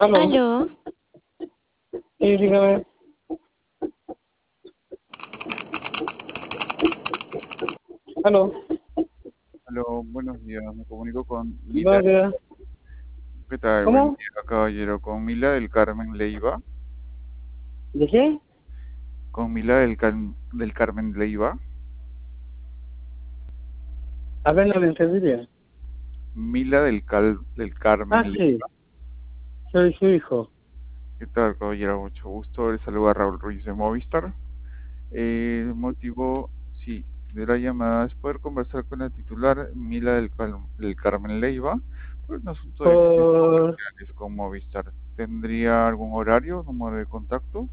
Aló, Aló, sí, dígame. Aló, Aló, buenos días. Me comunico con Mila. vaya. ¿Qué tal? Buen ¿Cómo? día, caballero. Con Mila del Carmen Leiva. ¿De qué? Con Mila del Carmen Leiva. A ver, no le entendí bien. Mila del Carmen Ah, sí, Leiva. soy su hijo. ¿Qué tal, caballero? Mucho gusto. Le saluda Raúl Ruiz de Movistar. El motivo, sí, de la llamada es poder conversar con la titular Mila del Carmen Leiva por un asunto de clientes Por... comerciales con Movistar. ¿Tendría algún horario, número de contacto?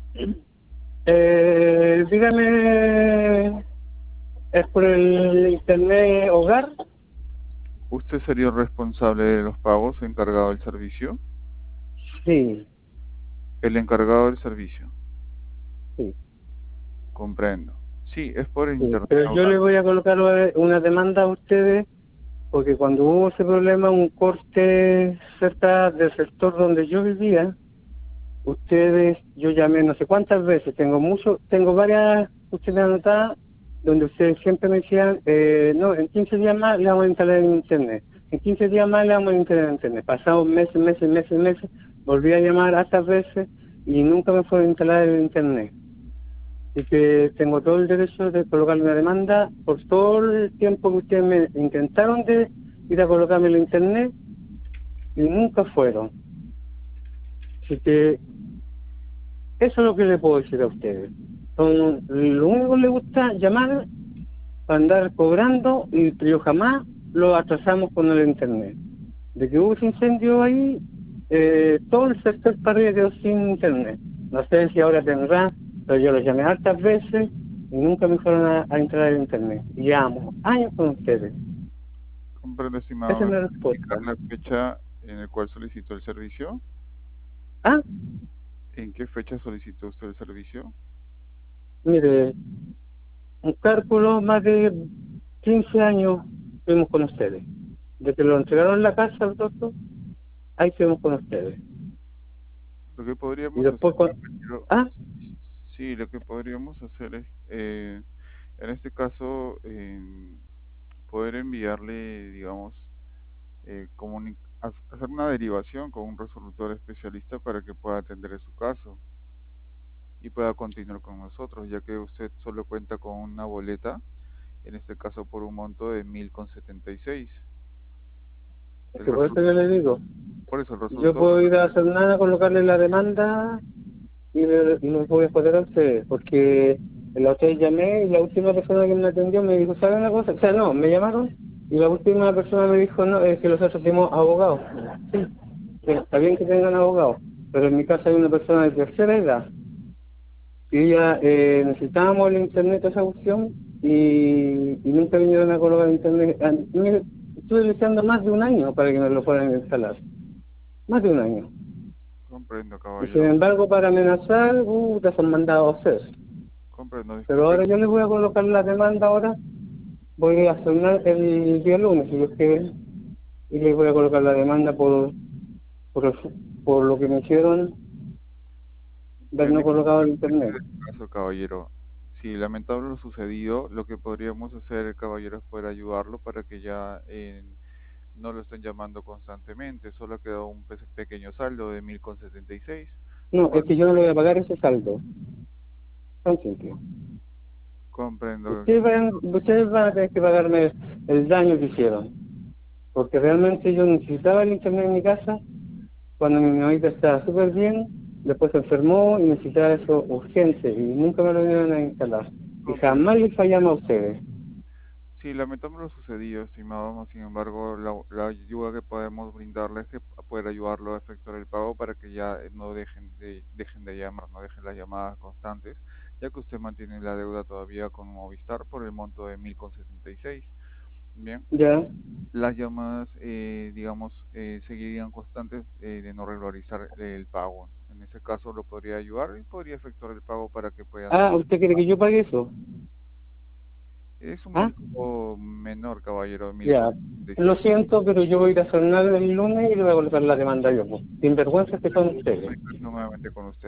Dígame, ¿es por el internet hogar? ¿Usted sería el responsable de los pagos, encargado del servicio? Sí, El encargado del servicio. sí, Comprendo. Sí, es por sí. internet Pero yo hogar. le voy a colocar una demanda a ustedes porque cuando hubo ese problema, un corte cerca del sector donde yo vivía, ustedes, yo llamé no sé cuántas veces, tengo varias cuestiones anotadas donde ustedes siempre me decían, no, en 15 días más le vamos a instalar en internet, en 15 días más le vamos a instalar en internet. Pasados meses, volví a llamar hartas veces y nunca me fueron a instalar en internet. Así que tengo todo el derecho de colocarle una demanda por todo el tiempo que ustedes me intentaron de ir a colocarme en internet y nunca fueron. Así que eso es lo que le puedo decir a ustedes. Lo único que les gusta llamar para andar cobrando, pero jamás lo atrasamos con el internet. De que hubo ese incendio ahí, todo el sector para arriba quedó sin internet. No sé si ahora tendrá, pero yo los llamé hartas veces y nunca me fueron a entrar en internet. Y llevamos años con ustedes. Comprendo, estimado. Esa es ¿Me la puede indicar respuesta. la fecha en la cual solicitó el servicio? Ah, ¿En qué fecha solicitó usted el servicio? mire, un cálculo más de 15 años fuimos con ustedes. De que lo entregaron en la casa al doctor, ahí fuimos con ustedes. Lo que Y podríamos hacer, después con... caballero, Ah, sí, lo que podríamos hacer es, en este caso, poder enviarle, digamos, hacer una derivación con un resolutor especialista para que pueda atender su caso y pueda continuar con nosotros, ya que usted solo cuenta con una boleta, en este caso por un monto de 1000,76. El que por eso yo resolutor, le digo, por eso el yo resolutor, puedo ir a hacer nada, colocarle la demanda y no voy a poder a ustedes, porque la otra vez llamé y la última persona que me atendió me dijo, ¿sabe una cosa? O sea, no, me llamaron y la última persona me dijo, no, es que nosotros tenemos abogados. Sí, sí, está bien que tengan abogados, pero en mi casa hay una persona de tercera edad y ella necesitábamos el internet, esa opción, y nunca vinieron a colocar internet. Mire, estuve deseando más de un año para que me lo fueran a instalar, más de un año. comprendo, Y sin caballero, embargo, para amenazar, te han mandado a hacer. comprendo, Pero disculpe. ahora yo les voy a colocar la demanda ahora, voy a hacer el día lunes, si Dios quiere, y les voy a colocar la demanda por, por lo que me hicieron de En no colocado el internet. este caso, caballero, si lamentable lo sucedido, lo que podríamos hacer, caballero, es poder ayudarlo para que ya no lo estén llamando constantemente. Solo quedó un pequeño saldo de 1000,76, lo No, cual es que yo no le voy a pagar ese saldo, tan simple. comprendo. Ustedes van a tener que pagarme el daño que hicieron, porque realmente yo necesitaba el internet en mi casa cuando mi mamita estaba súper bien, después se enfermó y necesitaba eso urgente y nunca me lo vinieron a instalar. Y Comprendo. jamás les fallamos a ustedes. Sí, lamentamos lo sucedido, estimado. Sin embargo, la ayuda que podemos brindarle es que poder ayudarlo a efectuar el pago para que ya no dejen de llamar, no dejen las llamadas constantes, ya que usted mantiene la deuda todavía con Movistar por el monto de 1000,76. Bien, Ya, las llamadas, digamos, seguirían constantes de no regularizar el pago. En ese caso lo podría ayudar y podría efectuar el pago para que puedan. ah, ¿usted quiere que yo pague eso? Es un ¿Ah? monto menor, caballero, Ya, lo 1.467. siento, pero yo voy a ir a hacer nada el lunes y le voy a volver la demanda yo, pues. Sinvergüenzas que son ustedes. Nuevamente con usted.